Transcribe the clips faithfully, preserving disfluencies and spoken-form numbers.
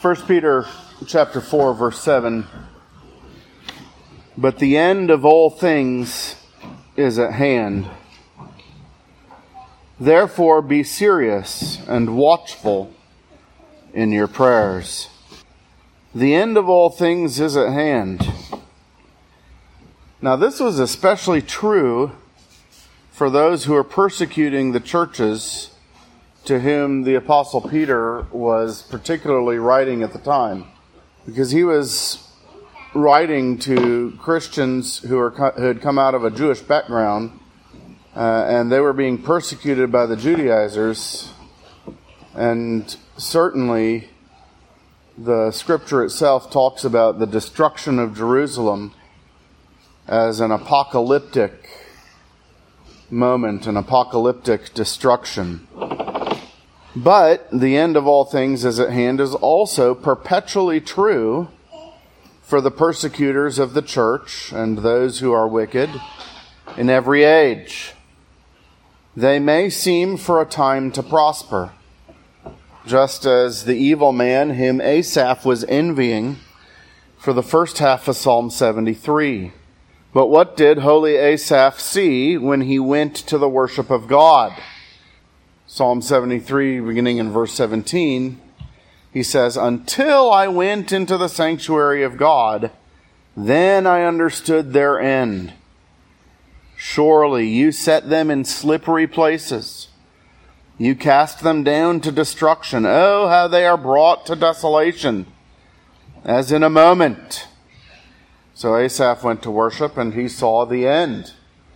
First Peter chapter four, verse seven. But the end of all things is at hand. Therefore be serious and watchful in your prayers. The end of all things is at hand. Now this was especially true for those who are persecuting the churches to whom the Apostle Peter was particularly writing at the time. Because he was writing to Christians who, are, who had come out of a Jewish background, uh, and they were being persecuted by the Judaizers. And certainly the scripture itself talks about the destruction of Jerusalem as an apocalyptic moment, an apocalyptic destruction. But the end of all things is at hand is also perpetually true for the persecutors of the church and those who are wicked in every age. They may seem for a time to prosper, just as the evil man whom Asaph was envying for the first half of Psalm seventy-three. But what did holy Asaph see when he went to the worship of God? Psalm seventy-three, beginning in verse seventeen, he says, "Until I went into the sanctuary of God, then I understood their end. Surely you set them in slippery places. You cast them down to destruction. Oh, how they are brought to desolation, as in a moment." So Asaph went to worship, and he saw the end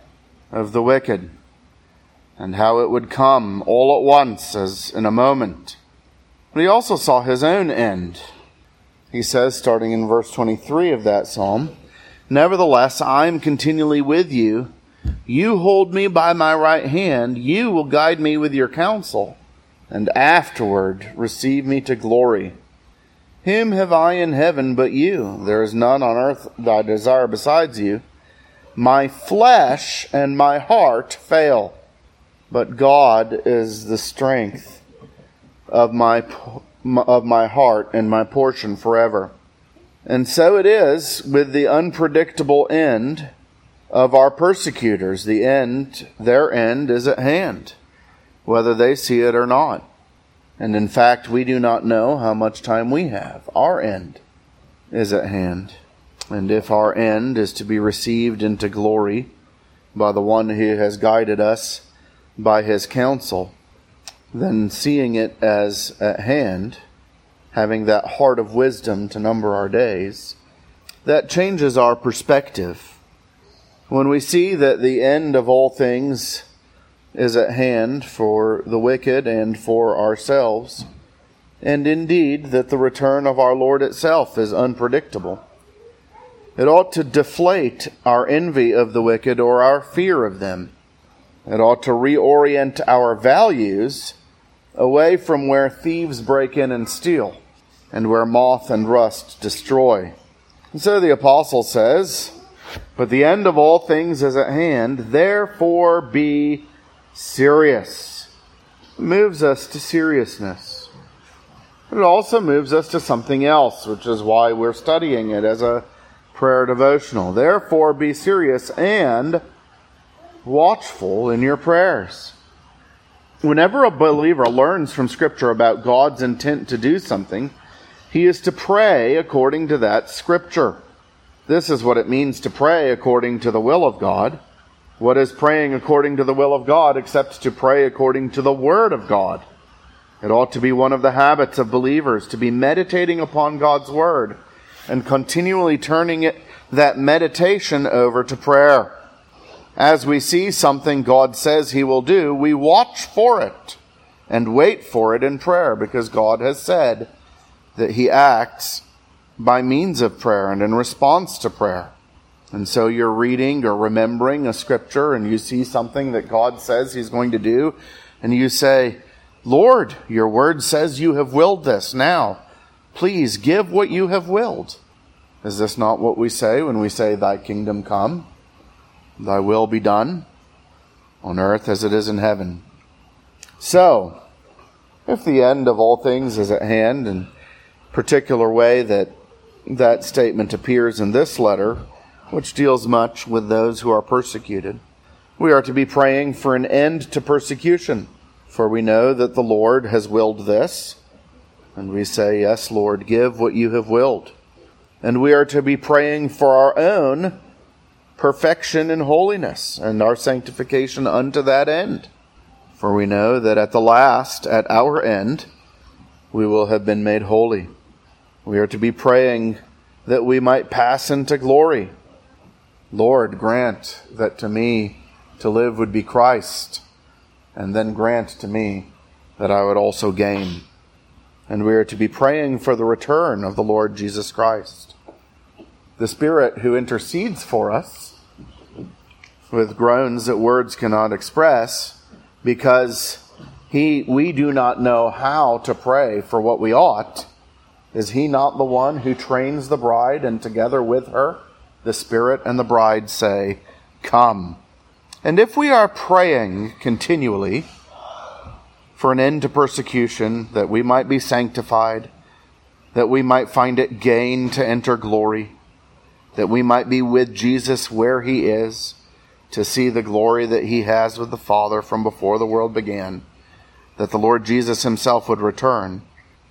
of the wicked, and how it would come all at once, as in a moment. But he also saw his own end. He says, starting in verse twenty-three of that psalm, "Nevertheless, I am continually with you. You hold me by my right hand. You will guide me with your counsel, and afterward receive me to glory. Him have I in heaven but you. There is none on earth that I desire besides you. My flesh and my heart fail, but God is the strength of my of my heart and my portion forever." And so it is with the unpredictable end of our persecutors. The end, their end is at hand, whether they see it or not. And in fact, we do not know how much time we have. Our end is at hand. And if our end is to be received into glory by the one who has guided us by his counsel, then seeing it as at hand, having that heart of wisdom to number our days, that changes our perspective. When we see that the end of all things is at hand for the wicked and for ourselves, and indeed that the return of our Lord itself is unpredictable, it ought to deflate our envy of the wicked or our fear of them. It ought to reorient our values away from where thieves break in and steal, and where moth and rust destroy. And so the apostle says, "But the end of all things is at hand, therefore be serious." It moves us to seriousness. But it also moves us to something else, which is why we're studying it as a prayer devotional. Therefore be serious and watchful in your prayers. Whenever a believer learns from Scripture about God's intent to do something, he is to pray according to that Scripture. This is what it means to pray according to the will of God. What is praying according to the will of God except to pray according to the Word of God? It ought to be one of the habits of believers to be meditating upon God's Word and continually turning it, that meditation over to prayer. As we see something God says He will do, we watch for it and wait for it in prayer, because God has said that He acts by means of prayer and in response to prayer. And so you're reading or remembering a scripture and you see something that God says He's going to do, and you say, "Lord, your word says you have willed this. Now, please give what you have willed." Is this not what we say when we say, "Thy kingdom come, thy will be done, on earth as it is in heaven"? So, if the end of all things is at hand, and particular way that that statement appears in this letter, which deals much with those who are persecuted. We are to be praying for an end to persecution, for we know that the Lord has willed this, and we say, yes, Lord, give what you have willed. And we are to be praying for our own perfection and holiness, and our sanctification unto that end. For we know that at the last, at our end, we will have been made holy. We are to be praying that we might pass into glory. Lord, grant that to me to live would be Christ, and then grant to me that I would also gain. And we are to be praying for the return of the Lord Jesus Christ, the Spirit who intercedes for us with groans that words cannot express, because he, we do not know how to pray for what we ought. Is he not the one who trains the bride, and together with her, the Spirit and the bride say, come? And if we are praying continually for an end to persecution, that we might be sanctified, that we might find it gain to enter glory, that we might be with Jesus where he is, to see the glory that he has with the Father from before the world began, that the Lord Jesus himself would return,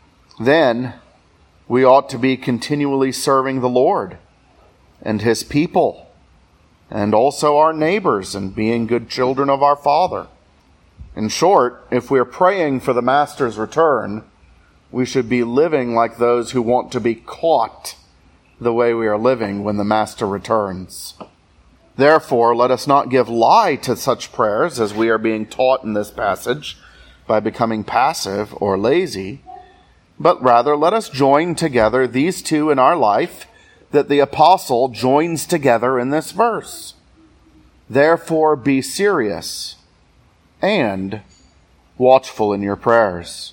then we ought to be continually serving the Lord and his people, and also our neighbors, and being good children of our Father. In short, if we're praying for the Master's return, we should be living like those who want to be caught the way we are living when the Master returns. Therefore, let us not give lie to such prayers as we are being taught in this passage by becoming passive or lazy, but rather let us join together these two in our life that the apostle joins together in this verse. Therefore, be serious and watchful in your prayers.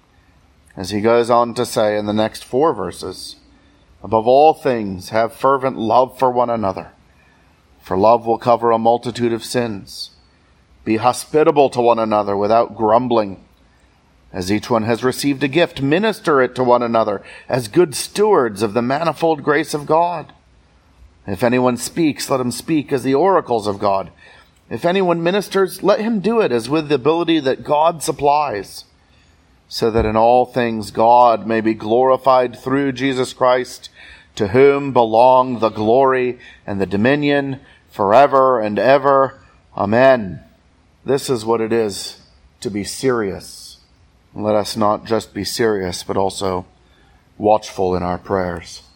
As he goes on to say in the next four verses, above all things, have fervent love for one another, for love will cover a multitude of sins. Be hospitable to one another without grumbling. As each one has received a gift, minister it to one another as good stewards of the manifold grace of God. If anyone speaks, let him speak as the oracles of God. If anyone ministers, let him do it as with the ability that God supplies, so that in all things God may be glorified through Jesus Christ, to whom belong the glory and the dominion forever and ever. Amen. This is what it is to be serious. Let us not just be serious, but also watchful in our prayers.